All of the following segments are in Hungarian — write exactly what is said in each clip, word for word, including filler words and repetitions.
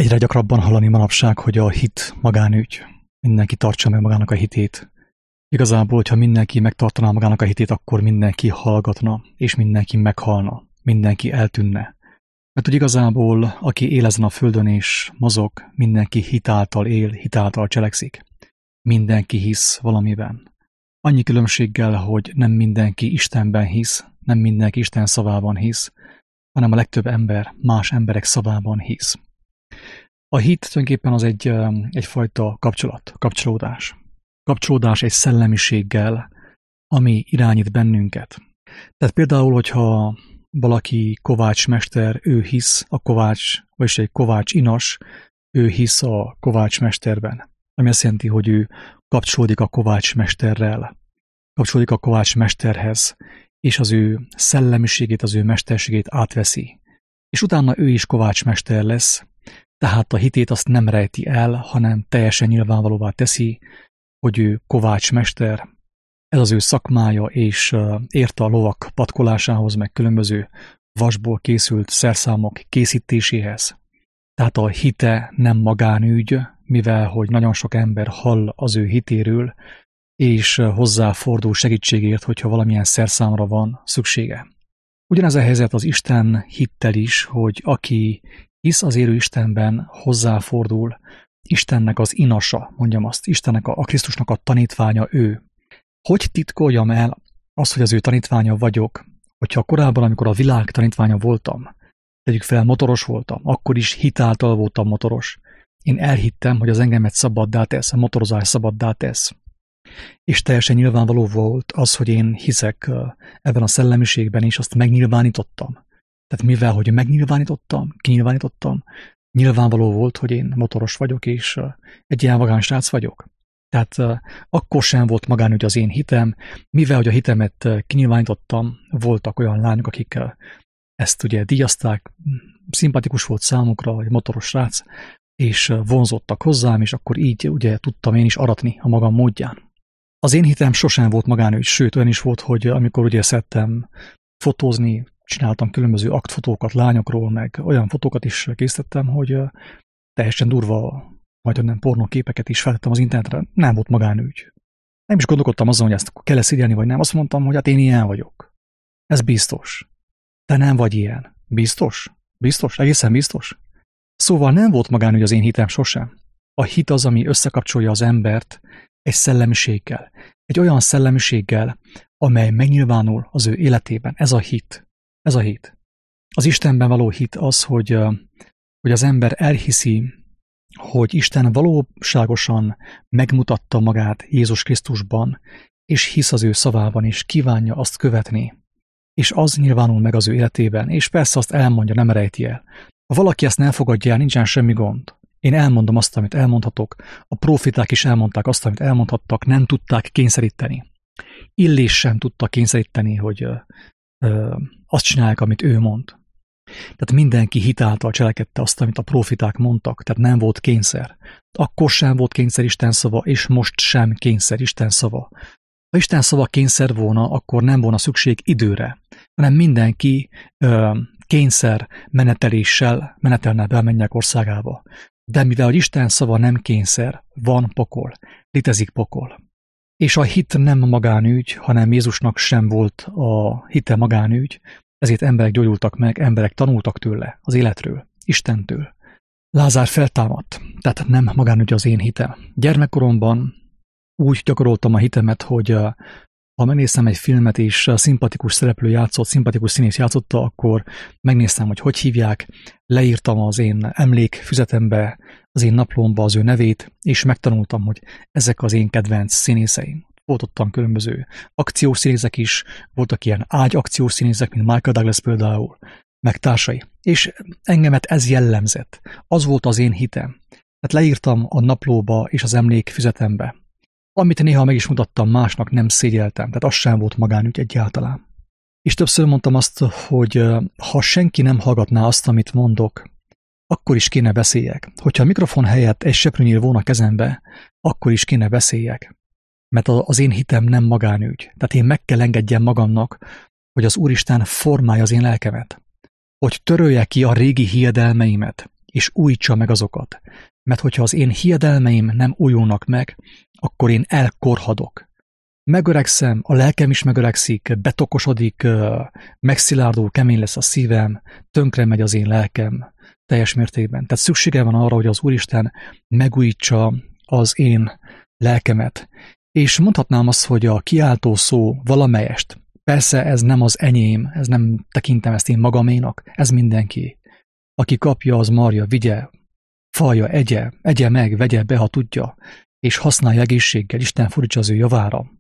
Egyre gyakrabban hallani manapság, hogy a hit magánügy. Mindenki tartsa meg magának a hitét. Igazából, hogyha mindenki megtartaná magának a hitét, akkor mindenki hallgatna, és mindenki meghalna, mindenki eltűnne. Mert hogy igazából, aki él ezen a földön és mozog, mindenki hitáltal él, hitáltal cselekszik. Mindenki hisz valamiben. Annyi különbséggel, hogy nem mindenki Istenben hisz, nem mindenki Isten szavában hisz, hanem a legtöbb ember más emberek szavában hisz. A hit tulajdonképpen az egy, egyfajta kapcsolat, kapcsolódás. Kapcsolódás egy szellemiséggel, ami irányít bennünket. Tehát például, hogyha valaki kovácsmester, ő hisz a kovács, vagyis egy kovács inas, ő hisz a kovácsmesterben. Ami azt jelenti, hogy ő kapcsolódik a kovácsmesterrel, kapcsolódik a kovácsmesterhez, és az ő szellemiségét, az ő mesterségét átveszi. És utána ő is kovácsmester lesz, tehát a hitét azt nem rejti el, hanem teljesen nyilvánvalóvá teszi, hogy ő kovácsmester, ez az ő szakmája, és ért a lovak patkolásához, meg különböző vasból készült szerszámok készítéséhez. Tehát a hite nem magánügy, mivel hogy nagyon sok ember hall az ő hitéről, és hozzáfordul segítségért, hogyha valamilyen szerszámra van szüksége. Ugyanez a helyzet az Isten hittel is, hogy aki hisz az élő Istenben, hozzáfordul, Istennek az inasa, mondjam azt, Istennek a, a Krisztusnak a tanítványa ő. Hogy titkoljam el azt, hogy az ő tanítványa vagyok, hogyha korábban, amikor a világ tanítványa voltam, tegyük fel, motoros voltam, akkor is hitáltal voltam motoros. Én elhittem, hogy az engemet szabaddá tesz, a motorozás szabaddá tesz. És teljesen nyilvánvaló volt az, hogy én hiszek ebben a szellemiségben, és azt megnyilvánítottam. Tehát mivel, hogy megnyilvánítottam, kinyilvánítottam, nyilvánvaló volt, hogy én motoros vagyok, és egy ilyen vagány srác vagyok. Tehát akkor sem volt magánügy az én hitem, mivel, hogy a hitemet kinyilvánítottam, voltak olyan lányok, akik ezt ugye díjazták, szimpatikus volt számukra, hogy motoros srác, és vonzottak hozzám, és akkor így ugye tudtam én is aratni a magam módján. Az én hitem sosem volt magánügy, sőt olyan is volt, hogy amikor ugye szerettem fotózni, csináltam különböző aktfotókat lányokról, meg olyan fotókat is készítettem, hogy teljesen durva, majd nem pornóképeket is feltettem az internetre, nem volt magánügy. Nem is gondolkodtam azon, hogy ezt kell-e szígyelni, vagy nem. Azt mondtam, hogy hát én ilyen vagyok. Ez biztos. Te nem vagy ilyen. Biztos? Biztos? Egészen biztos? Szóval nem volt magánügy az én hitem sosem. A hit az, ami összekapcsolja az embert egy szellemiséggel. Egy olyan szellemiséggel, amely megnyilvánul az ő életében. Ez a hit. Ez a hit. Az Istenben való hit az, hogy, hogy az ember elhiszi, hogy Isten valóságosan megmutatta magát Jézus Krisztusban, és hisz az ő szavában, és kívánja azt követni. És az nyilvánul meg az ő életében, és persze azt elmondja, nem rejti el. Ha valaki ezt nem fogadja el, nincsen semmi gond. Én elmondom azt, amit elmondhatok, a prófiták is elmondták azt, amit elmondhattak, nem tudták kényszeríteni. Illés sem tudta kényszeríteni, hogy ö, ö, azt csinálják, amit ő mond. Tehát mindenki hitáltal cselekedte azt, amit a prófiták mondtak, tehát nem volt kényszer. Akkor sem volt kényszer Isten szava, és most sem kényszer Isten szava. Ha Isten szava kényszer volna, akkor nem volna szükség időre, hanem mindenki ö, kényszer meneteléssel menetelne be a mennyek országába. De mivel hogy Isten szava nem kényszer, van pokol, létezik pokol. És a hit nem magánügy, hanem Jézusnak sem volt a hite magánügy, ezért emberek gyógyultak meg, emberek tanultak tőle, az életről, Istentől. Lázár feltámadt, tehát nem magánügy az én hitem. Gyermekkoromban úgy gyakoroltam a hitemet, hogy ha megnéztem egy filmet, és szimpatikus szereplő játszott, szimpatikus színész játszotta, akkor megnéztem, hogy hogy hívják, leírtam az én emlékfüzetembe, az én naplomba az ő nevét, és megtanultam, hogy ezek az én kedvenc színészeim. Volt ottan különböző akciós színészek is, voltak ilyen ágyakciós színészek, mint Michael Douglas például, meg társai. És engemet ez jellemzett. Az volt az én hitem. Tehát leírtam a naplóba és az emlékfüzetembe. Amit néha meg is mutattam másnak, nem szégyeltem, tehát az sem volt magánügy egyáltalán. És többször mondtam azt, hogy ha senki nem hallgatná azt, amit mondok, akkor is kéne beszéljek. Hogyha a mikrofon helyett egy seprűnyíl volna kezembe, akkor is kéne beszéljek. Mert az én hitem nem magánügy. Tehát én meg kell engedjem magamnak, hogy az Úristen formálja az én lelkemet. Hogy törölje ki a régi hiedelmeimet, és újítsa meg azokat. Mert hogyha az én hiedelmeim nem újulnak meg, akkor én elkorhadok. Megöregszem, a lelkem is megöregszik, betokosodik, megszilárdul, kemény lesz a szívem, tönkre megy az én lelkem teljes mértékben. Tehát szüksége van arra, hogy az Úristen megújítsa az én lelkemet. És mondhatnám azt, hogy a kiáltó szó valamelyest, persze ez nem az enyém, ez nem tekintem ezt én magaménak, ez mindenki. Aki kapja, az marja, vigye, falja, egye, egye meg, vegye be, ha tudja, és használja egészséggel, Isten fordítsa az ő javára.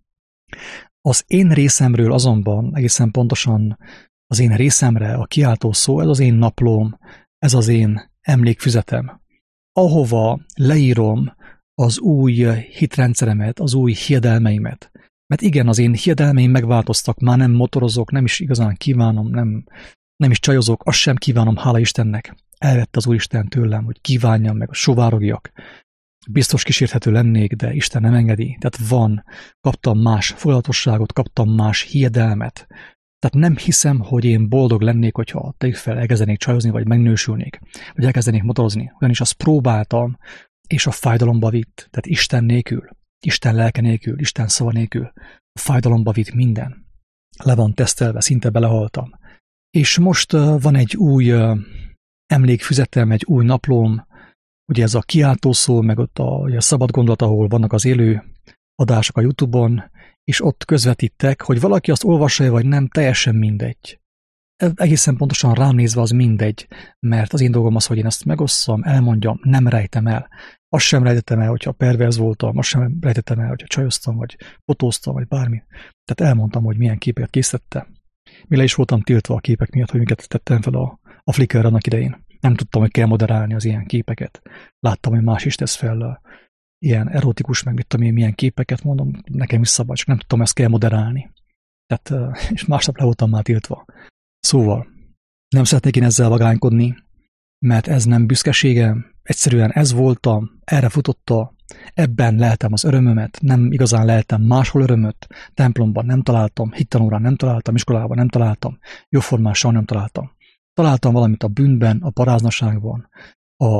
Az én részemről azonban, egészen pontosan az én részemre a kiáltó szó, ez az én naplóm, ez az én emlékfüzetem, ahova leírom az új hitrendszeremet, az új hiedelmeimet. Mert igen, az én hiedelmeim megváltoztak, már nem motorozok, nem is igazán kívánom, nem, nem is csajozok, azt sem kívánom, hála Istennek. Elvette az Úristen tőlem, hogy kívánjam meg, sovárogjak. Biztos kísérthető lennék, de Isten nem engedi. Tehát van, kaptam más foglalatosságot, kaptam más hiedelmet. Tehát nem hiszem, hogy én boldog lennék, hogyha tegyük fel, elkezdenék csajozni, vagy megnősülnék, vagy elkezdenék motorozni. Ugyanis azt próbáltam, és a fájdalomba vitt. Tehát Isten nélkül, Isten lelke nélkül, Isten szava nélkül. A fájdalomba vitt minden. Le van tesztelve, szinte belehaltam. És most uh, van egy új uh, emlékfüzetem, egy új naplóm, ugye ez a kiáltó szó, meg ott a, a szabad gondolat, ahol vannak az élő adások a YouTube-on, és ott közvetítek, hogy valaki azt olvassa, vagy nem, teljesen mindegy. Egészen pontosan rám nézve az mindegy, mert az én dolgom az, hogy én ezt megosszam, elmondjam, nem rejtem el. Azt sem rejtettem el, hogyha perverz voltam, azt sem rejtettem el, hogyha csajoztam, vagy fotóztam, vagy bármi. Tehát elmondtam, hogy milyen képeket készítettem. Mire is voltam tiltva a képek miatt, hogy miket tettem fel a, a Flickr annak idején. Nem tudtam, hogy kell moderálni az ilyen képeket. Láttam, hogy más is tesz fel ilyen erotikus, meg mit tudom én, milyen képeket, mondom, nekem is szabad, csak nem tudtam, ezt kell moderálni. Tehát, és másnap le voltam már tiltva. Szóval, nem szeretnék én ezzel vagánykodni, mert ez nem büszkeségem, egyszerűen ez voltam, erre futotta, ebben leltem az örömömet, nem igazán leltem máshol örömöt, templomban nem találtam, hittanórán nem találtam, iskolában nem találtam, jóformásan nem találtam. Találtam valamit a bűnben, a paráznaságban, a,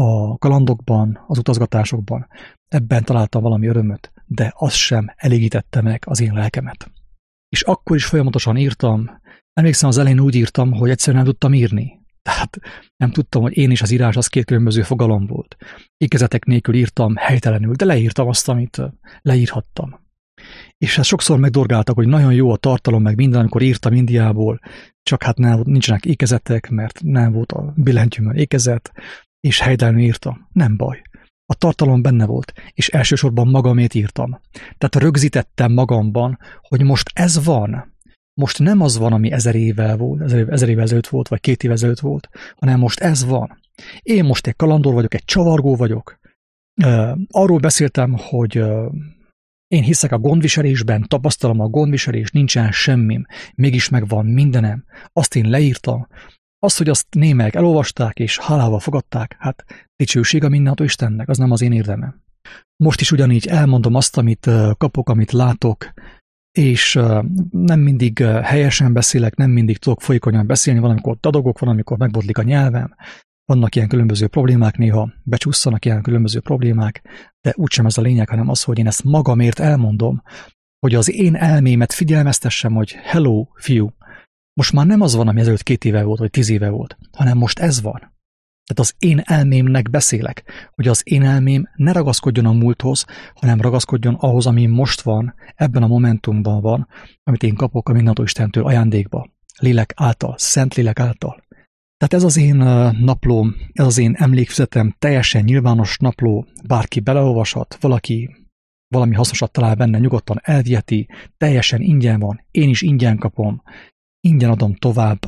a kalandokban, az utazgatásokban, ebben találtam valami örömöt, de az sem elégítette meg az én lelkemet. És akkor is folyamatosan írtam, emlékszem, az elején úgy írtam, hogy egyszerűen nem tudtam írni. Tehát nem tudtam, hogy én és az írás az két különböző fogalom volt. Ékezetek nélkül írtam helytelenül, de leírtam azt, amit leírhattam. És ezt sokszor megdorgáltak, hogy nagyon jó a tartalom, meg minden, amikor írtam Indiából, csak hát nem, nincsenek ékezetek, mert nem volt a billentyűmön ékezet, és helytelenül írtam. Nem baj. A tartalom benne volt, és elsősorban magamét írtam. Tehát rögzítettem magamban, hogy most ez van. Most nem az van, ami ezer évvel volt, ezer, ezer évvel ezelőtt volt, vagy két évvel ezelőtt volt, hanem most ez van. Én most egy kalandor vagyok, egy csavargó vagyok. Uh, arról beszéltem, hogy uh, én hiszek a gondviselésben, tapasztalom a gondviselés, nincsen semmim, mégis megvan mindenem. Azt én leírtam. Azt, hogy azt némelyek elolvasták, és hálával fogadták, hát dicsőség a mindenható Istennek, az nem az én érdemem. Most is ugyanígy elmondom azt, amit uh, kapok, amit látok, és uh, nem mindig uh, helyesen beszélek, nem mindig tudok folyékonyan beszélni, valamikor dadogok, valamikor megbotlik a nyelvem, vannak ilyen különböző problémák, néha becsúszanak ilyen különböző problémák, de úgysem ez a lényeg, hanem az, hogy én ezt magamért elmondom, hogy az én elmémet figyelmeztessem, hogy hello, fiú, most már nem az van, ami ezelőtt két éve volt, vagy tíz éve volt, hanem most ez van. Tehát az én elmémnek beszélek, hogy az én elmém ne ragaszkodjon a múlthoz, hanem ragaszkodjon ahhoz, ami most van, ebben a momentumban van, amit én kapok a mindenható Istentől ajándékba, lélek által, szent lélek által. Tehát ez az én naplóm, ez az én emlékfüzetem, teljesen nyilvános napló, bárki beleolvashat, valaki valami hasznosat talál benne, nyugodtan elviheti, teljesen ingyen van, én is ingyen kapom, ingyen adom tovább,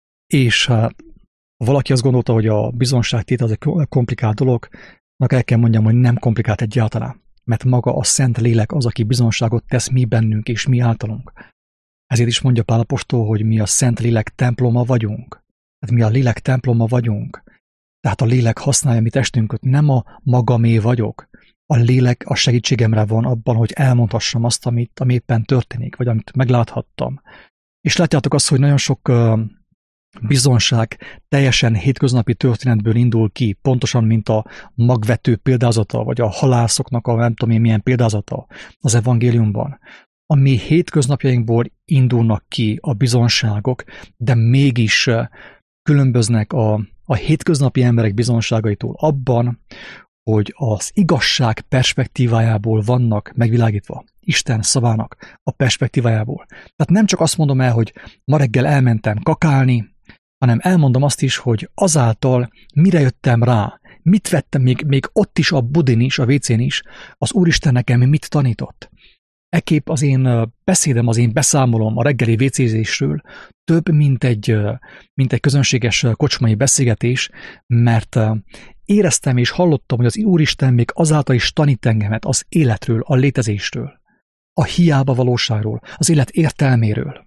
és ha valaki azt gondolta, hogy a bizonságtétel az egy komplikált dolog, annak el kell mondjam, hogy nem komplikált egyáltalán, mert maga a Szent Lélek az, aki bizonságot tesz mi bennünk és mi általunk. Ezért is mondja Pál apostol, hogy mi a Szent Lélek temploma vagyunk. Tehát mi a lélek temploma vagyunk. Tehát a lélek használja mi testünket, nem a magamé vagyok. A lélek a segítségemre van abban, hogy elmondhassam azt, amit, ami éppen történik, vagy amit megláthattam. És látjátok azt, hogy nagyon sok uh, bizonság teljesen hétköznapi történetből indul ki, pontosan, mint a magvető példázata, vagy a halászoknak a nem tudom én milyen példázata az evangéliumban. A mi hétköznapjainkból indulnak ki a bizonságok, de mégis különböznek a, a hétköznapi emberek bizonságaitól abban, hogy az igazság perspektívájából vannak megvilágítva, Isten szavának a perspektívájából. Tehát nem csak azt mondom el, hogy ma reggel elmentem kakálni, hanem elmondom azt is, hogy azáltal mire jöttem rá, mit vettem, még, még ott is a budin is, a vécén is, az Úristen nekem mit tanított. Ekképp az én beszédem, az én beszámolom a reggeli vécézésről több, mint egy, mint egy közönséges kocsmai beszélgetés, mert éreztem és hallottam, hogy az Úristen még azáltal is tanít engemet az életről, a létezésről, a hiába valóságról, az élet értelméről.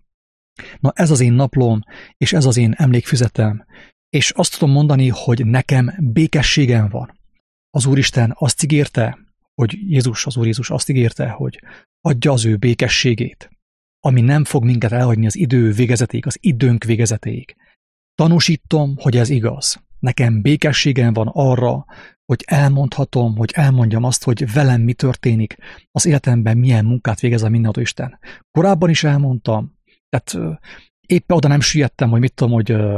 Na ez az én naplóm, és ez az én emlékfüzetem, és azt tudom mondani, hogy nekem békességem van. Az Úristen azt ígérte, hogy Jézus, az Úr Jézus azt ígérte, hogy adja az ő békességét, ami nem fog minket elhagyni az idő végezetéig, az időnk végezetéig. Tanúsítom, hogy ez igaz. Nekem békességem van arra, hogy elmondhatom, hogy elmondjam azt, hogy velem mi történik, az életemben milyen munkát végez a mindenható Isten. Korábban is elmondtam, tehát éppen oda nem süllyedtem, hogy mit tudom, hogy ö,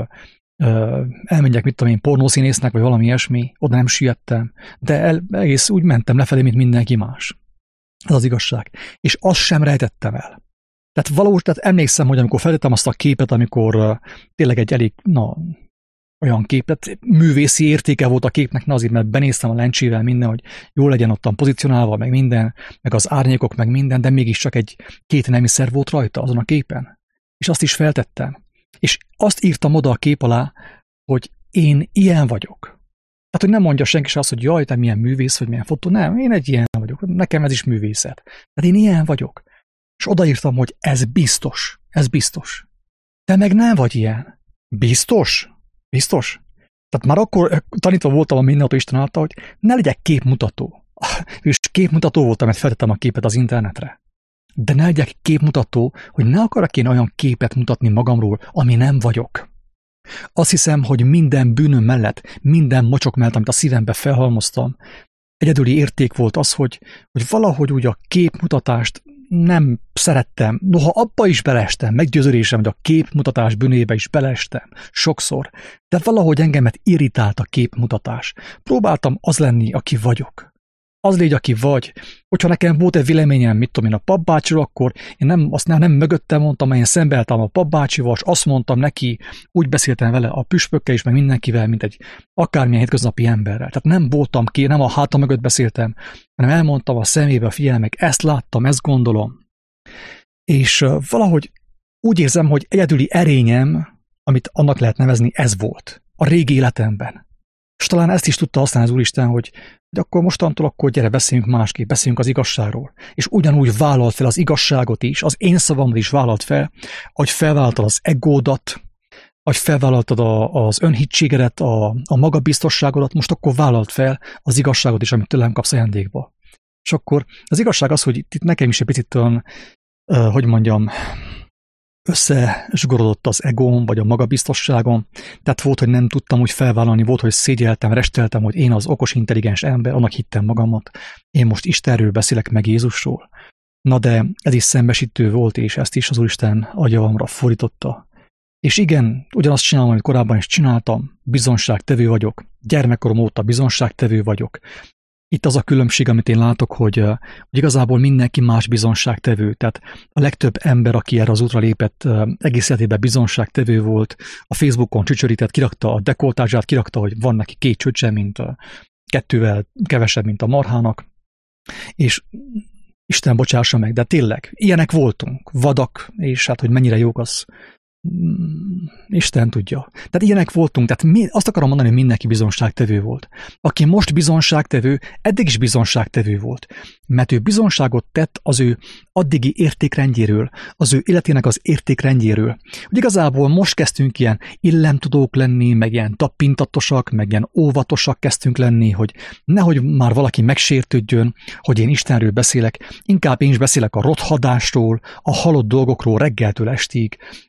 ö, elmegyek, mit tudom én, pornószínésznek, vagy valami ilyesmi, oda nem süllyedtem, de el, egész úgy mentem lefelé, mint mindenki más. Ez az igazság. És azt sem rejtettem el. Tehát valós, tehát emlékszem, hogy amikor feltettem azt a képet, amikor uh, tényleg egy elég, na, olyan képet, művészi értéke volt a képnek, na azért, mert benéztem a lencsével minden, hogy jól legyen ottan pozícionálva, meg minden, meg az árnyékok, meg minden, de mégiscsak egy két nemiszer volt rajta azon a képen. És azt is feltettem. És azt írtam oda a kép alá, hogy én ilyen vagyok. Tehát, hogy nem mondja senki se azt, hogy jaj, te milyen művész, vagy milyen fotó. Nem, én egy ilyen vagyok. Nekem ez is művészet. Tehát én ilyen vagyok. És odaírtam, hogy ez biztos. Ez biztos. Te meg nem vagy ilyen. Biztos? Biztos? Tehát már akkor tanítva voltam a mindenható Isten által, hogy ne legyek képmutató. És képmutató voltam, mert feltettem a képet az internetre. De ne legyek képmutató, hogy ne akarok én olyan képet mutatni magamról, ami nem vagyok. Azt hiszem, hogy minden bűnöm mellett, minden mocsok mellett, amit a szívembe felhalmoztam, egyedüli érték volt az, hogy, hogy valahogy úgy a képmutatást nem szerettem. Noha abba is beleestem, meggyőződésem, hogy a képmutatás bűnébe is beleestem. Sokszor. De valahogy engemet irritált a képmutatás. Próbáltam az lenni, aki vagyok. Az légy, aki vagy. Hogyha nekem volt egy véleményem, mit tudom én, a papbácsiról, akkor én nem, azt nem, nem mögöttem mondtam, mert én szembeálltam a papbácsival, és azt mondtam neki, úgy beszéltem vele a püspökkel is, meg mindenkivel, mint egy akármilyen hétköznapi emberrel. Tehát nem voltam ki, nem a hátam mögött beszéltem, hanem elmondtam a szemébe, figyelj meg, ezt láttam, ezt gondolom. És uh, valahogy úgy érzem, hogy egyedüli erényem, amit annak lehet nevezni, ez volt. A régi életemben. És talán ezt is tudta használni az Úristen, hogy, hogy akkor mostantól akkor gyere, beszéljünk másképp, beszéljünk az igazságról. És ugyanúgy vállalt fel az igazságot is, az én szavamat is vállalt fel, ahogy felvállaltad az egódat, ahogy felvállaltad a, az önhitségedet, a, a magabiztosságodat, most akkor vállalt fel az igazságot is, amit tőlem kapsz ajándékba. És akkor az igazság az, hogy itt nekem is egy picit olyan, uh, hogy mondjam, összezsugorodott az egóm, vagy a magabiztosságom, tehát volt, hogy nem tudtam úgy felvállalni, volt, hogy szégyeltem, resteltem, hogy én az okos, intelligens ember, annak hittem magamat, én most Istenről beszélek meg Jézusról. Na de ez is szembesítő volt, és ezt is az Úristen agyavamra fordította. És igen, ugyanazt csinálom, amit korábban is csináltam, bizonságtevő vagyok, gyermekkorom óta bizonságtevő vagyok. Itt az a különbség, amit én látok, hogy, hogy igazából mindenki más bizonságtevő. Tehát a legtöbb ember, aki erre az útra lépett, egész életében bizonságtevő volt. A Facebookon csücsörített, kirakta a dekoltázsát, kirakta, hogy van neki két csöccse, mint kettővel kevesebb, mint a marhának. És Isten bocsássa meg, de tényleg, ilyenek voltunk, vadak, és hát, hogy mennyire jók, az Isten tudja. Tehát ilyenek voltunk, tehát mi, azt akarom mondani, hogy mindenki bizonságtevő volt. Aki most bizonságtevő, eddig is bizonságtevő volt. Mert ő bizonságot tett az ő addigi értékrendjéről, az ő életének az értékrendjéről. Hogy igazából most kezdtünk ilyen illemtudók lenni, meg ilyen tapintatosak, meg ilyen óvatosak kezdtünk lenni, hogy nehogy már valaki megsértődjön, hogy én Istenről beszélek, inkább én is beszélek a rothadásról, a halott dolgokról reggeltől estig, meg ott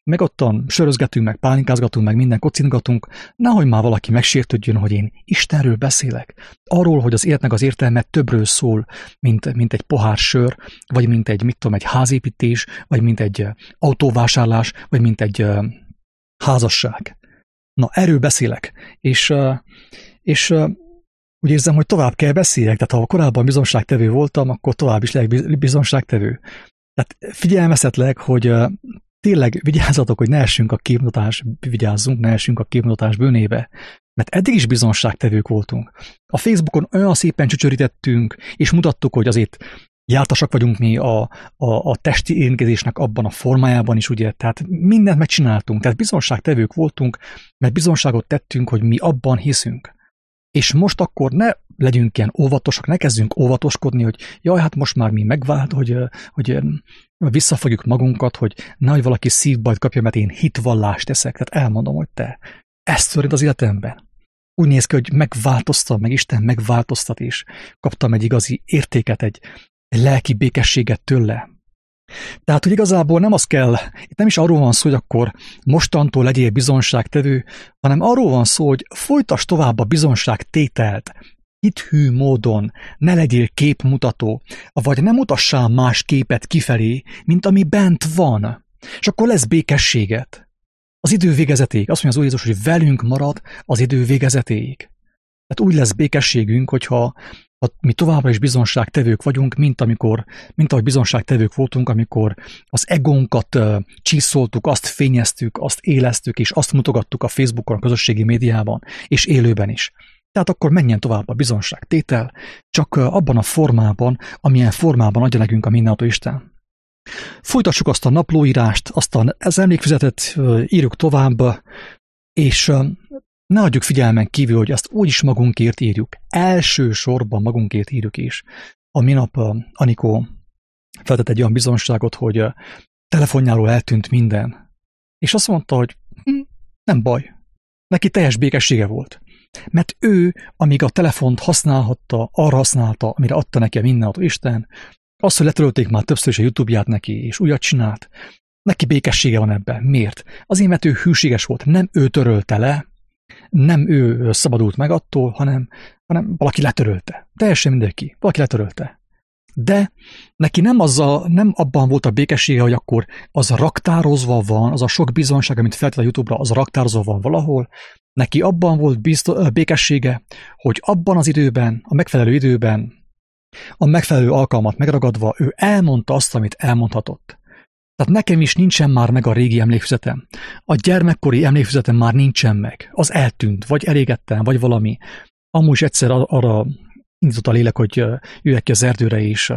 nyugodtan sörözgetünk, meg pálinkázgatunk, meg minden kocingatunk, nehogy már valaki megsértődjön, hogy én Istenről beszélek. Arról, hogy az életnek az értelme többről szól, mint, mint egy pohár sör, vagy mint egy, mit tudom, egy házépítés, vagy mint egy autóvásárlás, vagy mint egy uh, házasság. Na, erről beszélek. És, uh, és uh, úgy érzem, hogy tovább kell beszéljek, tehát ha korábban bizonságtevő voltam, akkor tovább is legyek bizonságtevő. Tehát figyelmeztetlek, hogy uh, tényleg vigyázzatok, hogy ne essünk a képmutatás, vigyázzunk, ne essünk a képmutatás bűnébe. Mert eddig is bizonságtevők voltunk. A Facebookon olyan szépen csücsörítettünk, és mutattuk, hogy azért jártasak vagyunk mi a, a, a testi érintkezésnek abban a formájában is, ugye, tehát mindent megcsináltunk, tehát bizonságtevők voltunk, mert bizonságot tettünk, hogy mi abban hiszünk. És most akkor ne legyünk ilyen óvatosak, ne kezdjünk óvatoskodni, hogy jaj, hát most már mi megvált, hogy, hogy visszafogjuk magunkat, hogy nehogy valaki szívbajt kapja, mert én hitvallást teszek. Tehát elmondom, hogy te, ez történt az életemben. Úgy néz ki, hogy megváltoztam, meg Isten megváltoztat, és kaptam egy igazi értéket, egy, egy lelki békességet tőle. Tehát, hogy igazából nem az kell, itt nem is arról van szó, hogy akkor mostantól legyél bizonságtevő, hanem arról van szó, hogy folytasd tovább a bizonságtételt, hithű módon, ne legyél képmutató, vagy ne mutassál más képet kifelé, mint ami bent van. És akkor lesz békességet. Az idő végezetéig, azt mondja az Úr Jézus, hogy velünk marad az idő végezetéig. Tehát úgy lesz békességünk, hogyha mi továbbra is bizonságtevők vagyunk, mint amikor, mint ahogy bizonságtevők voltunk, amikor az egónkat uh, csiszoltuk, azt fényeztük, azt éleztük, és azt mutogattuk a Facebookon, a közösségi médiában, és élőben is. Tehát akkor menjen tovább a bizonságtétel, csak uh, abban a formában, amilyen formában adja nekünk a mindenható Isten. Folytassuk azt a naplóírást, azt az emlékfüzetet uh, írjuk tovább, és uh, ne adjuk figyelmen kívül, hogy ezt úgyis magunkért írjuk. Elsősorban magunkért írjuk is. A minap uh, Anikó feltett egy olyan bizonságot, hogy uh, telefonjáról eltűnt minden. És azt mondta, hogy hm, nem baj. Neki teljes békessége volt. Mert ő, amíg a telefont használhatta, arra használta, amire adta neki a mindenható Isten, azt, hogy letörölték már többször is a YouTube-ját neki, és újat csinált, neki békessége van ebben. Miért? Azért, mert ő hűséges volt. Nem ő törölte le, nem ő szabadult meg attól, hanem, hanem valaki letörölte. Teljesen mindenki. Valaki letörölte. De neki nem, az a, nem abban volt a békessége, hogy akkor az raktározva van, az a sok bizonyság, amit feltett a YouTube-ra, az raktározva van valahol. Neki abban volt biztos, békessége, hogy abban az időben, a megfelelő időben, a megfelelő alkalmat megragadva, ő elmondta azt, amit elmondhatott. Tehát nekem is nincsen már meg a régi emlékfüzetem. A gyermekkori emlékfüzetem már nincsen meg. Az eltűnt, vagy elégettem, vagy valami. Amúgy is egyszer arra indított a lélek, hogy jöjjek ki az erdőre, és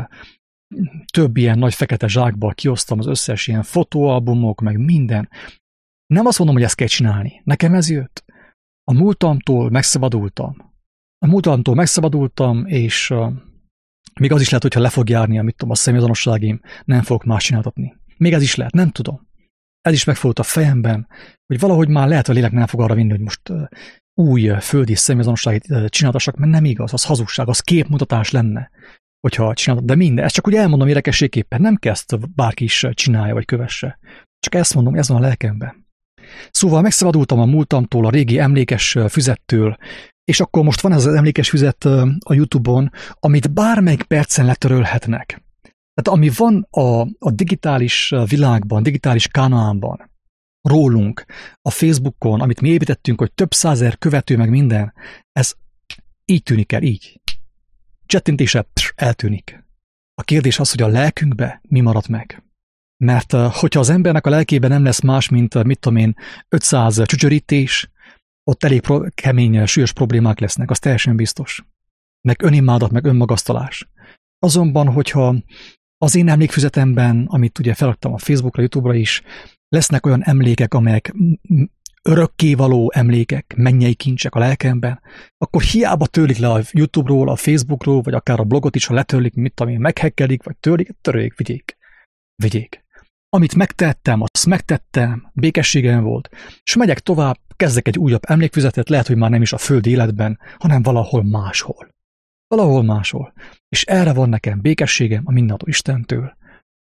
több ilyen nagy fekete zsákba kiosztam az összes ilyen fotóalbumok, meg minden. Nem azt mondom, hogy ezt kell csinálni. Nekem ez jött. A múltamtól megszabadultam. A múltamtól megszabadultam, és uh, még az is lehet, hogyha le fog járni, amit tudom, a személyazonosságim, nem fogok más csináltatni. Még ez is lehet, nem tudom. Ez is megfordult a fejemben, hogy valahogy már lehet, hogy a lélek nem fog arra vinni, hogy most uh, új uh, földi személyazonosságit uh, csináltassak, mert nem igaz, az hazugság, az képmutatás lenne, hogyha csináltat. De minden, ezt csak úgy elmondom érdekességképpen, nem kell ezt bárki is csinálja, vagy kövesse. Csak ezt mondom, ez van a lelkemben. Szóval megszabadultam a múltamtól, a régi emlékes füzettől, és akkor most van ez az emlékes füzet a YouTube-on, amit bármelyik percen letörölhetnek. Tehát ami van a, a digitális világban, digitális Kánaánban, rólunk, a Facebookon, amit mi építettünk, hogy több százezer követő meg minden, ez így tűnik el, így. Csettintéssel eltűnik. A kérdés az, hogy a lelkünkbe mi maradt meg. Mert hogyha az embernek a lelkében nem lesz más, mint mit tudom én, ötszáz csücsörítés, ott elég pro- kemény, súlyos problémák lesznek, az teljesen biztos. Meg önimádat, meg önmagasztalás. Azonban, hogyha az én emlékfüzetemben, amit ugye felraktam a Facebookra, YouTube-ra is, lesznek olyan emlékek, amelyek örökkévaló emlékek, mennyei kincsek a lelkemben, akkor hiába törlik le a YouTube-ról, a Facebookról, vagy akár a blogot is, ha letörlik, mit tudom én, meghekkelik, vagy törlik, töröljék, vigyék. Vigyék. Amit megtettem, azt megtettem, békességem volt, és megyek tovább, kezdek egy újabb emlékfüzetet, lehet, hogy már nem is a földi életben, hanem valahol máshol. Valahol máshol. És erre van nekem békességem a mindenható Istentől,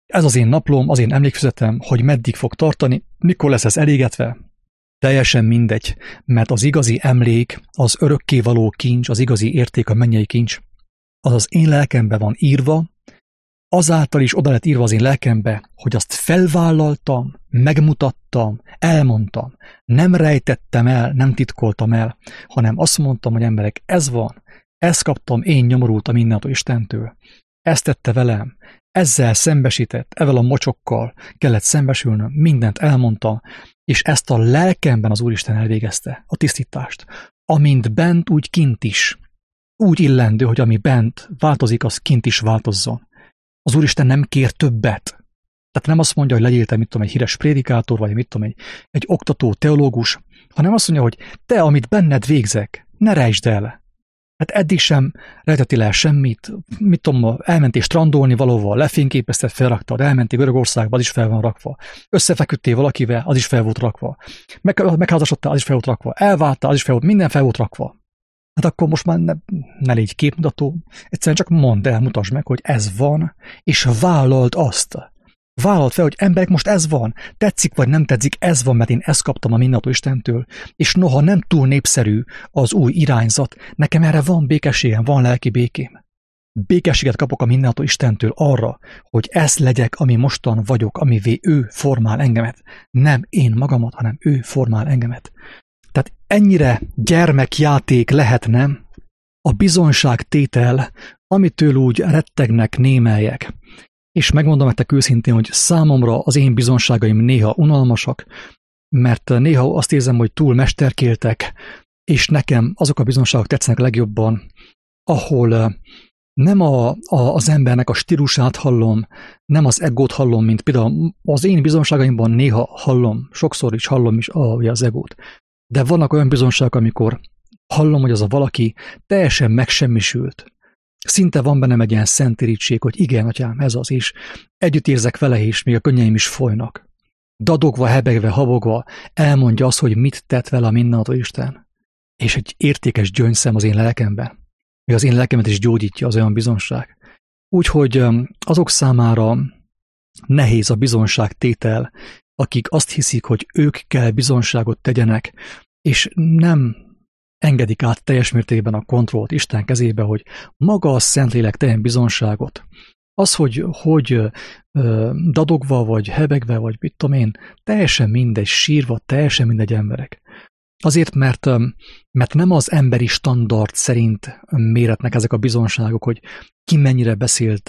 Ez az én naplóm, az én emlékfüzetem, hogy meddig fog tartani, mikor lesz ez elégetve. Teljesen mindegy, mert az igazi emlék, az örökkévaló kincs, az igazi érték, a mennyei kincs, az az én lelkembe van írva, azáltal is oda lett írva az én lelkembe, hogy azt felvállaltam, megmutattam, elmondtam, nem rejtettem el, nem titkoltam el, hanem azt mondtam, hogy emberek, ez van, ezt kaptam én nyomorult a mindentől Istentől, ezt tette velem, ezzel szembesített, ezzel a mocsokkal kellett szembesülnöm, mindent elmondtam, és ezt a lelkemben az Úristen elvégezte, a tisztítást, amint bent, úgy kint is. Úgy illendő, hogy ami bent változik, az kint is változzon. Az Úristen nem kér többet. Tehát nem azt mondja, hogy legyél te, mit tudom, egy híres prédikátor, vagy mit tudom, egy, egy oktató, teológus, hanem azt mondja, hogy te, amit benned végzek, ne rejtsd el. Hát eddig sem rejtettél el semmit, mit tudom, elmentél strandolni valahol, lefényképezted, felraktad, elmentél Görögországba, az is fel van rakva. Összefeküdtél valakivel, az is fel volt rakva. Meg, megházasodtál, az is fel volt rakva. Elváltál, az is fel volt, minden fel volt rakva. Hát akkor most már ne, ne légy képmutató, egyszerűen csak mondd el, mutasd meg, hogy ez van, és vállald azt. Vállald fel, hogy emberek, most ez van, tetszik vagy nem tetszik, ez van, mert én ezt kaptam a mindentől Istentől, és noha nem túl népszerű az új irányzat, nekem erre van békességem, van lelki békém. Békességet kapok a mindentől Istentől arra, hogy ez legyek, ami mostan vagyok, amivé ő formál engemet. Nem én magamat, hanem ő formál engemet. Tehát ennyire gyermekjáték lehetne a bizonyságtétel, amitől úgy rettegnek némelyek. És megmondom nektek őszintén, hogy számomra az én bizonyságaim néha unalmasak, mert néha azt érzem, hogy túl mesterkéltek, és nekem azok a bizonyságok tetszenek legjobban, ahol nem a, a, az embernek a stílusát hallom, nem az egót hallom, mint például az én bizonyságaimban néha hallom, sokszor is hallom is az egót. De vannak olyan bizonyságok, amikor hallom, hogy az a valaki teljesen megsemmisült. Szinte van bennem egy ilyen szentírítség, hogy igen, atyám, ez az is. Együtt érzek vele is, még a könnyeim is folynak. Dadogva, hebegve, habogva elmondja azt, hogy mit tett vele a mindentől Isten. És egy értékes gyöngyszem az én lelkemben. Még az én lelkemet is gyógyítja az olyan bizonyság. Úgyhogy azok számára nehéz a bizonyságtétel, akik azt hiszik, hogy ők kell bizonyságot tegyenek, és nem engedik át teljes mértékben a kontrollt Isten kezébe, hogy maga a Szentlélek tegyen bizonyságot. Az, hogy, hogy ö, dadogva, vagy hebegve, vagy mit tudom én, teljesen mindegy, sírva, teljesen mindegy emberek. Azért, mert, mert nem az emberi standard szerint méretnek ezek a bizonyságok, hogy ki mennyire beszélt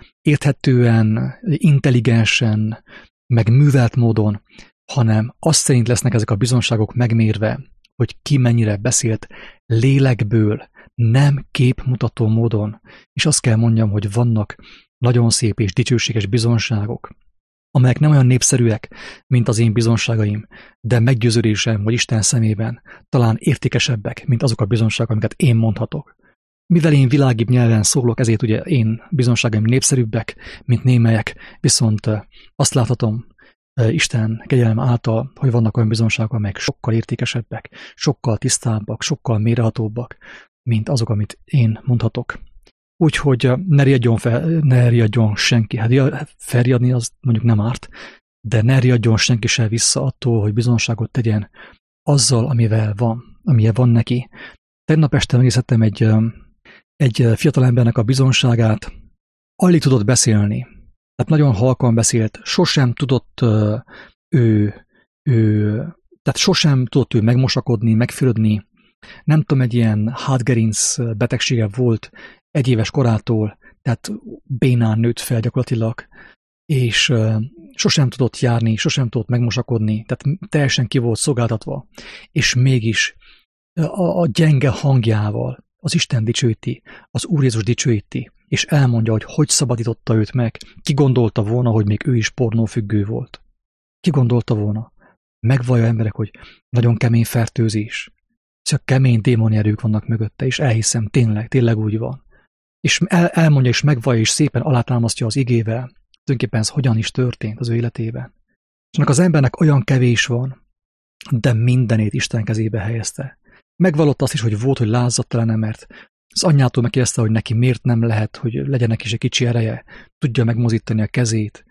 érthetően, intelligensen, meg művelt módon, hanem azt szerint lesznek ezek a bizonyságok megmérve, hogy ki mennyire beszélt lélekből, nem képmutató módon. És azt kell mondjam, hogy vannak nagyon szép és dicsőséges bizonyságok, amelyek nem olyan népszerűek, mint az én bizonyságaim, de meggyőződésem, hogy Isten szemében talán értékesebbek, mint azok a bizonyságok, amiket én mondhatok. Mivel én világibb nyelven szólok, ezért ugye én bizonyságaim népszerűbbek, mint némelyek, viszont azt láthatom Isten kegyelem által, hogy vannak olyan bizonyságok, amelyek sokkal értékesebbek, sokkal tisztábbak, sokkal mélyrehatóbbak, mint azok, amit én mondhatok. Úgyhogy ne riadjon, fel, ne riadjon senki. Hát felriadni az mondjuk nem árt, de ne riadjon senki se vissza attól, hogy bizonyságot tegyen azzal, amivel van, amilyen van neki. Tegnap este megnézhettem egy, egy fiatalembernek a bizonyságát, alig tudott beszélni. Tehát nagyon halkan beszélt, sosem tudott ő, ő, tehát sosem tudott ő megmosakodni, megfürödni. Nem tudom, egy ilyen hátgerinc betegsége volt egy éves korától, tehát bénán nőtt fel gyakorlatilag, és uh, sosem tudott járni, sosem tudott megmosakodni, tehát teljesen ki volt szolgáltatva, és mégis a, a gyenge hangjával az Isten dicsőíti, az Úr Jézus dicsőíti, és elmondja, hogy hogy szabadította őt meg. Ki gondolta volna, hogy még ő is pornófüggő volt? Ki gondolta volna? Megvallja emberek, hogy nagyon kemény fertőzés, csak kemény démoni erők vannak mögötte, és elhiszem, tényleg, tényleg úgy van. És el, elmondja, és megvallja, és szépen alátámasztja az igével, tulajdonképpen ez hogyan is történt az ő életében. És annak az embernek olyan kevés van, de mindenét Isten kezébe helyezte. Megvallott azt is, hogy volt, hogy lázadtelen, mert az anyjától megkérdezte, hogy neki miért nem lehet, hogy legyen neki is egy kicsi ereje, tudja megmozítani a kezét,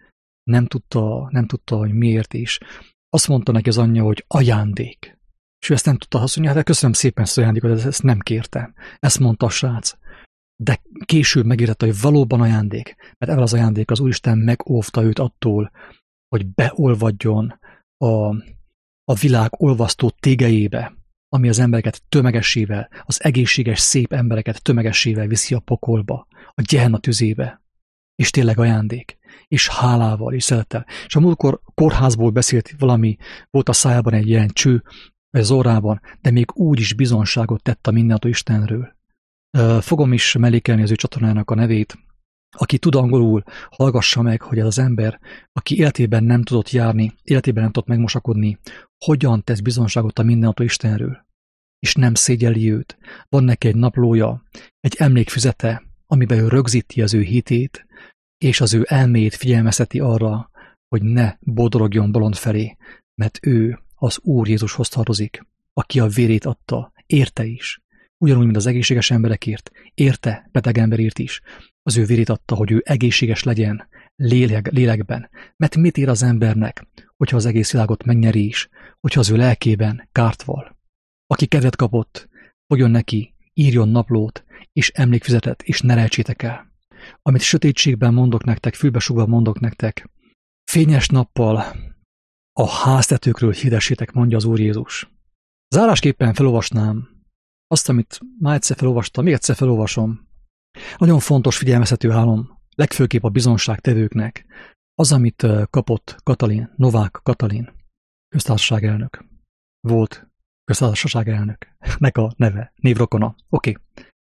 Nem tudta, nem tudta, hogy miért is. Azt mondta neki az anyja, hogy ajándék. És ő ezt nem tudta, azt mondja, hát köszönöm szépen ezt az ajándékot, ezt nem kértem. Ezt mondta a srác. De később megértette, hogy valóban ajándék, mert ezzel az ajándék az Úristen megóvta őt attól, hogy beolvadjon a, a világ olvasztó tégelyébe, ami az embereket tömegessével, az egészséges, szép embereket tömegessével viszi a pokolba, a Gehenna tüzébe. És tényleg ajándék, és hálával, és szeretettel. És a múltkor kórházból beszélt valami, volt a szájában egy ilyen cső, vagy az orrában, de még úgy is bizonságot tett a mindenható Istenről. Fogom is mellékelni az ő csatornának a nevét. Aki tud angolul, hallgassa meg, hogy ez az ember, aki életében nem tudott járni, életében nem tudott megmosakodni, hogyan tesz bizonságot a mindenható Istenről. És nem szégyelli őt. Van neki egy naplója, egy emlékfüzete, amiben ő rögzíti az ő hitét, és az ő elméjét figyelmezteti arra, hogy ne bódorogjon bolond felé, mert ő az Úr Jézushoz tartozik, aki a vérét adta, érte is. Ugyanúgy, mint az egészséges emberekért, érte beteg emberért is. Az ő vérét adta, hogy ő egészséges legyen léleg, lélekben. Mert mit ér az embernek, hogyha az egész világot megnyeri is, hogyha az ő lelkében kárt val? Aki kedvet kapott, fogjon neki, írjon naplót, és emlékfüzetet, és ne rejtsétek el. Amit sötétségben mondok nektek, fülbesugva mondok nektek, fényes nappal a háztetőkről hirdessétek, mondja az Úr Jézus. Zárásképpen felolvasnám azt, amit már egyszer felolvastam, még egyszer felolvasom. Nagyon fontos figyelmeztető álom, legfőképp a bizonságtevőknek, az, amit kapott Katalin, Novák Katalin, köztársaság elnök. Volt köztársaság elnök. Nek a neve, névrokona. Oké. Okay.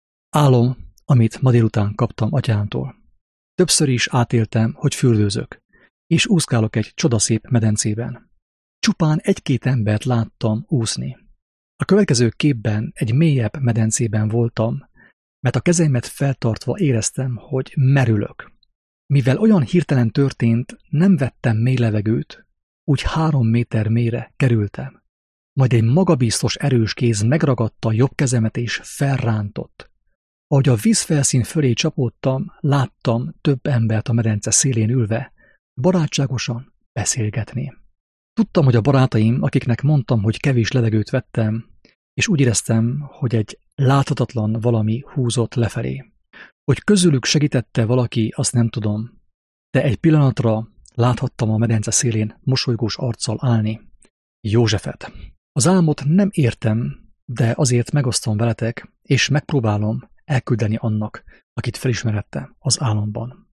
Álom, amit ma délután kaptam atyámtól. Többször is átéltem, hogy fürdőzök, és úszkálok egy csodaszép medencében. Csupán egy-két embert láttam úszni. A következő képben egy mélyebb medencében voltam, mert a kezeimet feltartva éreztem, hogy merülök. Mivel olyan hirtelen történt, nem vettem mély levegőt, úgy három méter mélyre kerültem. Majd egy magabiztos erős kéz megragadta a jobb kezemet és felrántott. Ahogy a vízfelszín fölé csapódtam, láttam több embert a medence szélén ülve, barátságosan beszélgetni. Tudtam, hogy a barátaim, akiknek mondtam, hogy kevés levegőt vettem, és úgy éreztem, hogy egy láthatatlan valami húzott lefelé. Hogy közülük segítette valaki, azt nem tudom, de egy pillanatra láthattam a medence szélén mosolygós arccal állni Józsefet. Az álmot nem értem, de azért megosztom veletek, és megpróbálom elküldeni annak, akit felismerette az álomban.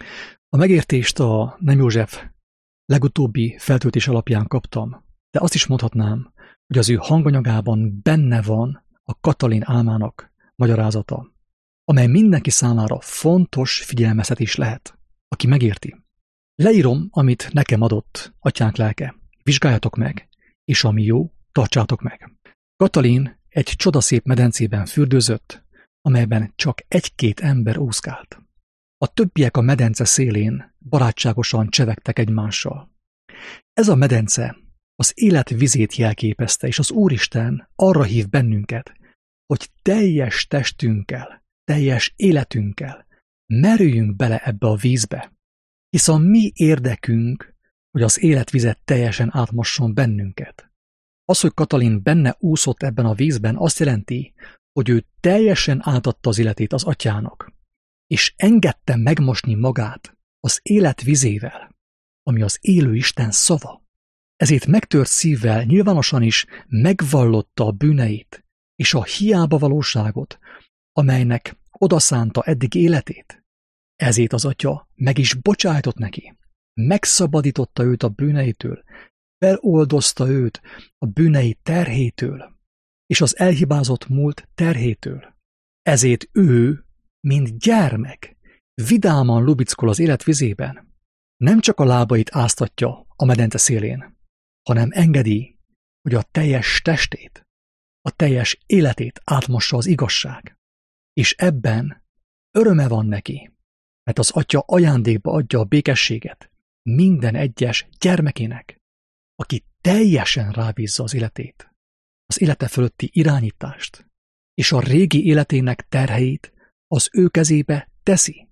A megértést a Nem József legutóbbi feltöltés alapján kaptam, de azt is mondhatnám, hogy az ő hanganyagában benne van a Katalin álmának magyarázata, amely mindenki számára fontos figyelmeztetés lehet, aki megérti. Leírom, amit nekem adott atyánk lelke. Vizsgáljatok meg, és ami jó, tartsátok meg. Katalin egy csodaszép medencében fürdőzött, amelyben csak egy-két ember úszkált. A többiek a medence szélén barátságosan csevegtek egymással. Ez a medence az élet vizét jelképezte, és az Úristen arra hív bennünket, hogy teljes testünkkel, teljes életünkkel merüljünk bele ebbe a vízbe, hisz a mi érdekünk, hogy az életvizet teljesen átmosson bennünket. Az, hogy Katalin benne úszott ebben a vízben, azt jelenti, hogy ő teljesen átadta az életét az atyának, és engedte megmosni magát az élet vizével, ami az élő Isten szava. Ezért megtört szívvel nyilvánosan is megvallotta a bűneit és a hiába valóságot, amelynek odaszánta eddig életét. Ezért az atya meg is bocsájtott neki, megszabadította őt a bűneitől, feloldozta őt a bűnei terhétől, és az elhibázott múlt terhétől. Ezért ő, mint gyermek, vidáman lubickol az élet vizében. Nem csak a lábait áztatja a medence szélén, hanem engedi, hogy a teljes testét, a teljes életét átmossa az igazság. És ebben öröme van neki, mert az atya ajándékba adja a békességet minden egyes gyermekének, aki teljesen rábízza az életét, az élete fölötti irányítást, és a régi életének terheit az ő kezébe teszi.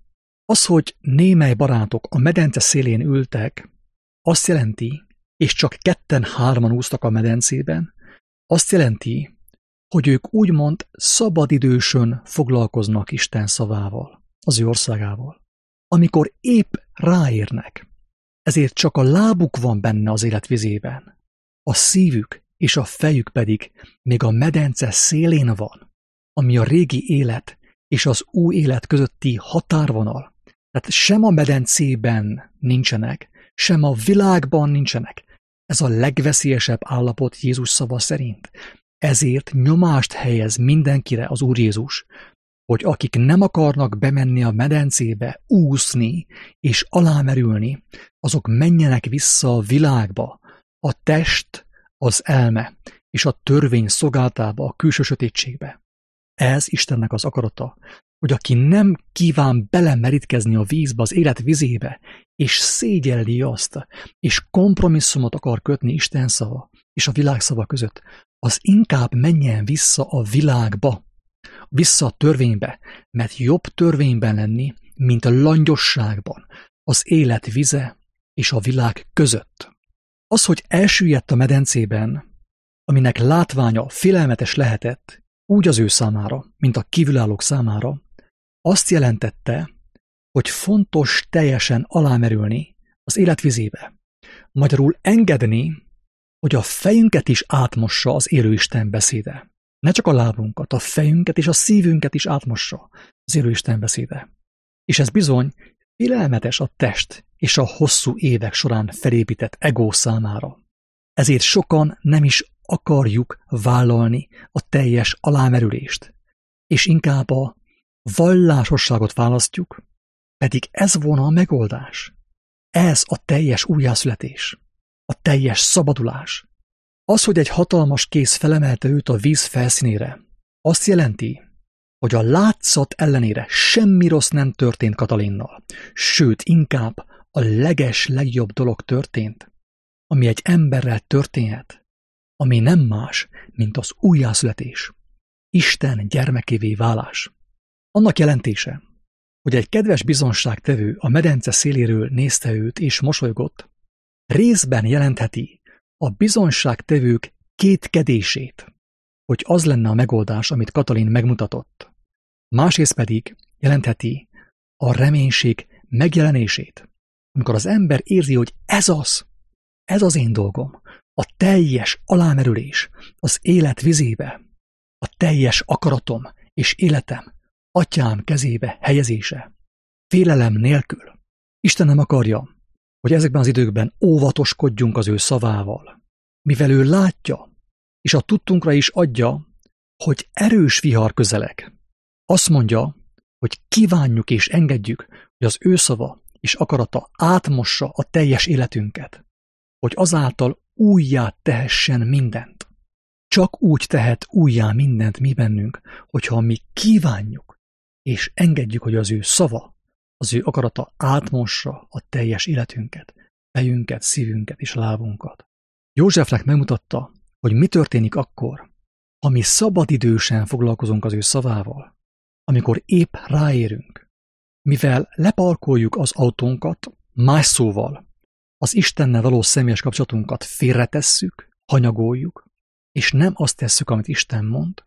Az, hogy némely barátok a medence szélén ültek, azt jelenti, és csak ketten-hárman úsztak a medencében, azt jelenti, hogy ők úgymond szabadidősön foglalkoznak Isten szavával, az ő országával. Amikor épp ráérnek, ezért csak a lábuk van benne az élet vizében, a szívük és a fejük pedig még a medence szélén van, ami a régi élet és az új élet közötti határvonal. Tehát sem a medencében nincsenek, sem a világban nincsenek. Ez a legveszélyesebb állapot Jézus szava szerint. Ezért nyomást helyez mindenkire az Úr Jézus, hogy akik nem akarnak bemenni a medencébe, úszni és alámerülni, azok menjenek vissza a világba, a test, az elme és a törvény szolgáltába, a külső sötétségbe. Ez Istennek az akarata, hogy aki nem kíván belemerítkezni a vízbe, az élet vizébe, és szégyelli azt, és kompromisszumot akar kötni Isten szava és a világ szava között, az inkább menjen vissza a világba, vissza a törvénybe, mert jobb törvényben lenni, mint a langyosságban, az élet vize és a világ között. Az, hogy elsüllyedt a medencében, aminek látványa félelmetes lehetett, úgy az ő számára, mint a kívülállók számára, azt jelentette, hogy fontos teljesen alámerülni az élet vizébe. Magyarul engedni, hogy a fejünket is átmossa az élő Isten beszéde. Ne csak a lábunkat, a fejünket és a szívünket is átmossa az élő Isten beszéde. És ez bizony félelmetes a test és a hosszú évek során felépített ego számára. Ezért sokan nem is akarjuk vállalni a teljes alámerülést, és inkább a vallásosságot választjuk, pedig ez volna a megoldás. Ez a teljes újjászületés, a teljes szabadulás. Az, hogy egy hatalmas kéz felemelte őt a víz felszínére, azt jelenti, hogy a látszat ellenére semmi rossz nem történt Katalinnal, sőt, inkább a leges legjobb dolog történt, ami egy emberrel történhet, ami nem más, mint az újjászületés, Isten gyermekévé válás. Annak jelentése, hogy egy kedves bizonságtevő a medence széléről nézte őt és mosolygott, részben jelentheti a bizonságtevők kétkedését, hogy az lenne a megoldás, amit Katalin megmutatott. Másrészt pedig jelentheti a reménység megjelenését, amikor az ember érzi, hogy ez az, ez az én dolgom, a teljes alámerülés az élet vizébe, a teljes akaratom és életem Atyám kezébe helyezése, félelem nélkül. Isten nem akarja, hogy ezekben az időkben óvatoskodjunk az ő szavával, mivel ő látja, és a tudtunkra is adja, hogy erős vihar közeleg. Azt mondja, hogy kívánjuk és engedjük, hogy az ő szava és akarata átmossa a teljes életünket, hogy azáltal újjá tehessen mindent. Csak úgy tehet újjá mindent mi bennünk, hogyha mi kívánjuk, és engedjük, hogy az ő szava, az ő akarata átmossa a teljes életünket, fejünket, szívünket és lábunkat. Józsefnek megmutatta, hogy mi történik akkor, ha mi szabadidősen foglalkozunk az ő szavával, amikor épp ráérünk, mivel leparkoljuk az autónkat, más szóval az Istennel való személyes kapcsolatunkat félretesszük, hanyagoljuk, és nem azt tesszük, amit Isten mond,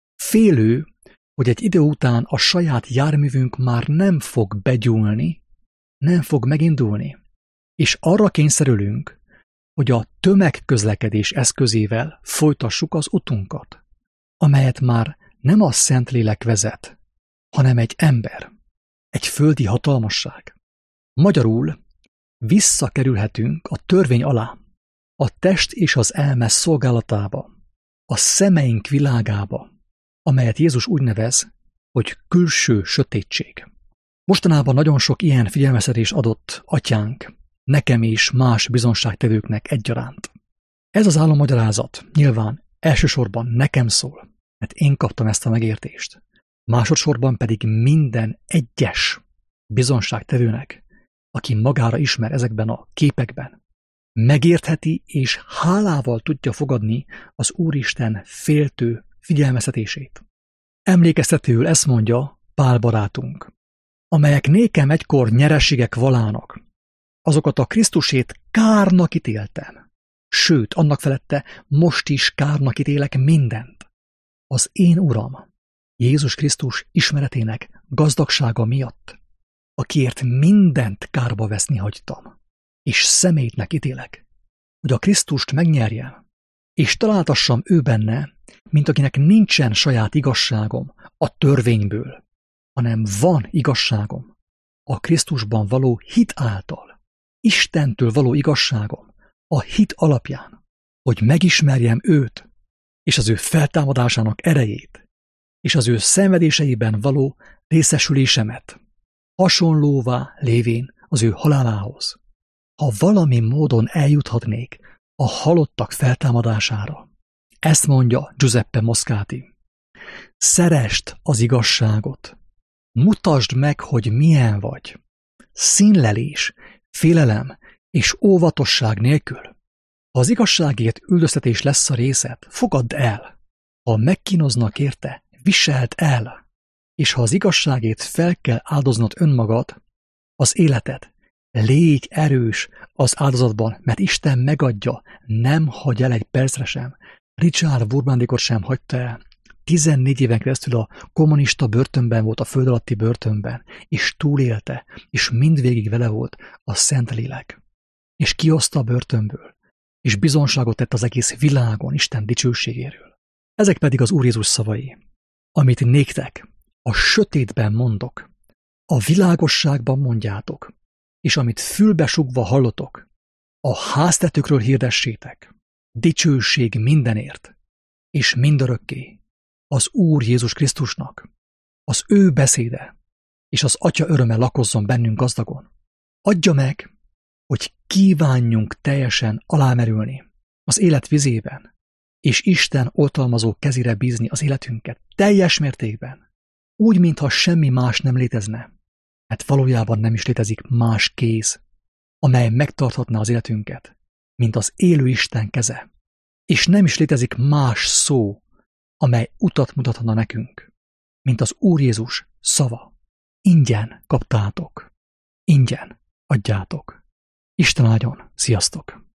félő, hogy egy idő után a saját járművünk már nem fog begyúlni, nem fog megindulni, és arra kényszerülünk, hogy a tömegközlekedés eszközével folytassuk az utunkat, amelyet már nem a Szentlélek vezet, hanem egy ember, egy földi hatalmasság. Magyarul visszakerülhetünk a törvény alá, a test és az elme szolgálatába, a szemeink világába, amelyet Jézus úgy nevez, hogy külső sötétség. Mostanában nagyon sok ilyen figyelmeztetés adott Atyánk, nekem és más bizonságtevőknek egyaránt. Ez az álommagyarázat nyilván elsősorban nekem szól, mert én kaptam ezt a megértést. Másodszorban pedig minden egyes bizonságtevőnek, aki magára ismer ezekben a képekben, megértheti és hálával tudja fogadni az Úristen féltő figyelmeztetését. Emlékeztetőül ezt mondja Pál barátunk. amelyek nékem egykor nyereségek valának, azokat a Krisztusét kárnak ítéltem. Sőt, annak felette most is kárnak ítélek mindent. Az én Uram, Jézus Krisztus ismeretének gazdagsága miatt, akiért mindent kárba veszni hagytam, és szemétnek ítélek, hogy a Krisztust megnyerjem, és találtassam ő benne, mint akinek nincsen saját igazságom a törvényből, hanem van igazságom a Krisztusban való hit által, Istentől való igazságom a hit alapján, hogy megismerjem őt, és az ő feltámadásának erejét, és az ő szenvedéseiben való részesülésemet, hasonlóvá lévén az ő halálához. Ha valami módon eljuthatnék a halottak feltámadására, ezt mondja Giuseppe Moscati. Szeresd az igazságot, mutasd meg, hogy milyen vagy, színlelés, félelem és óvatosság nélkül. Ha az igazságért üldöztetés lesz a részed, fogadd el. Ha megkínoznak érte, viseld el. És ha az igazságért fel kell áldoznod önmagad, az életed, légy erős az áldozatban, mert Isten megadja, nem hagy el egy percre sem. Richard Wurmbrandikot sem hagyta el. tizennégy éven keresztül a kommunista börtönben volt, a föld alatti börtönben, és túlélte, és mindvégig vele volt a Szentlélek. És kihozta a börtönből, és bizonságot tett az egész világon Isten dicsőségéről. Ezek pedig az Úr Jézus szavai, amit néktek a sötétben mondok, a világosságban mondjátok, és amit fülbe sugva hallotok, a háztetőkről hirdessétek, dicsőség mindenért, és mindörökké az Úr Jézus Krisztusnak, az ő beszéde, és az Atya öröme lakozzon bennünk gazdagon. Adja meg, hogy kívánjunk teljesen alámerülni az élet vizében, és Isten oltalmazó kezére bízni az életünket teljes mértékben, úgy, mintha semmi más nem létezne, mert valójában nem is létezik más kéz, amely megtarthatná az életünket, mint az élő Isten keze, és nem is létezik más szó, amely utat mutatna nekünk, mint az Úr Jézus szava. Ingyen kaptátok, ingyen adjátok. Isten áldjon, sziasztok!